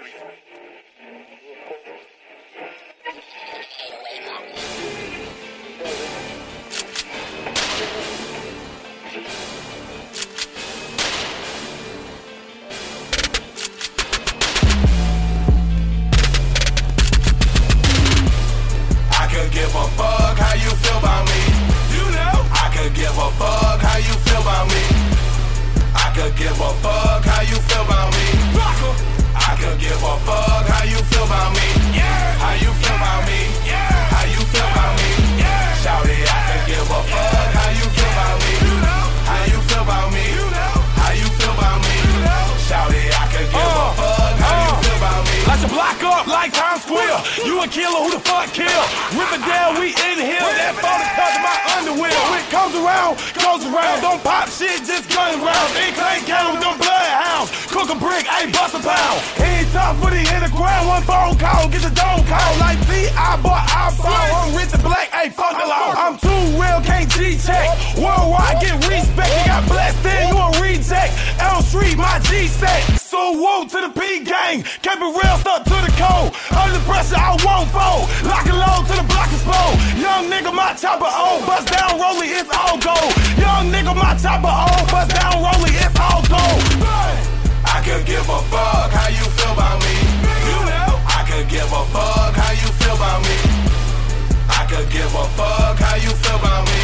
Give a fuck how you feel about me. You know I could give a fuck how you feel about me. I could give a fuck how you feel about me. I could give a fuck how you feel about me. Yeah. How you feel about me. Yeah. How you feel about me. Yeah. Shout it, I could give a fuck how you feel about me. You know how you feel about me. You know how you feel about me. You know shout it, I could give a fuck how you feel about me. Light your block up like Times Square. You a killer, who the fuck kill? Rip it down, we in here. That phone is touching my underwear. When it comes around, goes around. Don't pop shit, just gun rounds. Ain't clay cattle with them bloodhounds. Cook a brick, ain't bust a pound. He ain't tough, but he hit the ground. One phone call, get the dome call. Like T, I bought iPhone. I'm rich and black, ain't fuck the law. I'm too real, can't G-check. Worldwide, get respect. You got blessed in, you a reject. L Street, my G-set. So woo to the P gang. Keep it real, stuck to the code. Under pressure, I won't fold. Lock and load to the block explode. Young nigga, my chopper old. Bust down, rolling, it's all gold. Young nigga, my chopper old. Bust down, rolling, it's all gold. I could give a fuck how you feel about me. You know I could give a fuck how you feel about me. I could give a fuck how you feel about me.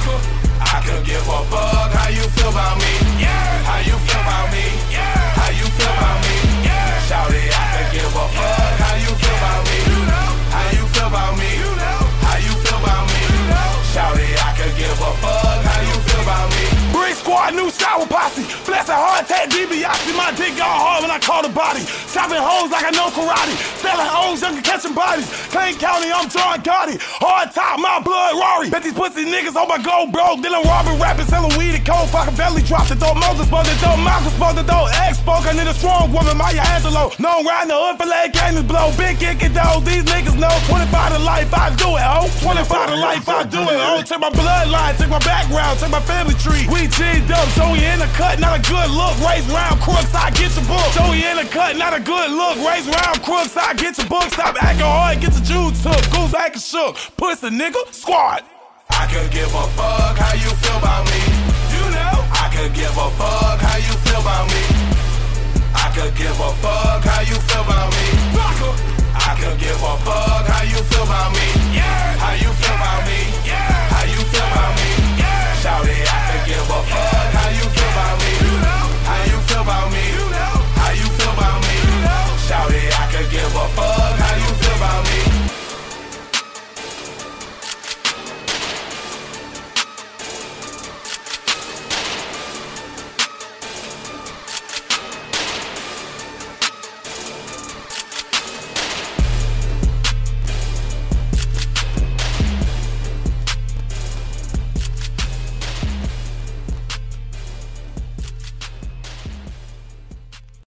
I could give a fuck how you feel about me. Yeah. How you feel about me. Yeah. How you feel about me. Yeah. Shout it, I could give a fuck how you feel about me. You know how you feel about me. You know how you feel about me. You know shout it, I could give a fuck how you feel about me. Brick squad, new shower posse. Flashing hard tag DiBiase. My dick got hard when I call the body. Chopping hoes like I know karate. Selling O's, younger catching bodies. Plain County, I'm John Gotti. Hard top, my blood Rory. Bet these pussy niggas on my gold broke. Then I'm robbing, rapping, selling weed and cold. Fucking belly drop the dope. Moses spoke the dope. Malcolm spoke the dope. X spoke. I need a strong woman, Maya Angelou. No riding the hood for leg cannons blow. Big kicking those. These niggas know 25 to life, I do it, ho. 25 to life, I do it, ho. Take my bloodline, take my background, take my family tree. We G'd up, so we in the cut, not a good look. Raise round crooks, I get your book. So we in the cut, not a good look. Raise round crooks, I get your book. Stop acting hard, get your Jews took. Goose acting shook, pussy nigga, squad. I could give a fuck how you feel about me. You know I could give a fuck how you feel about me. I could give a fuck how you feel about me. I could give a fuck how you feel about me.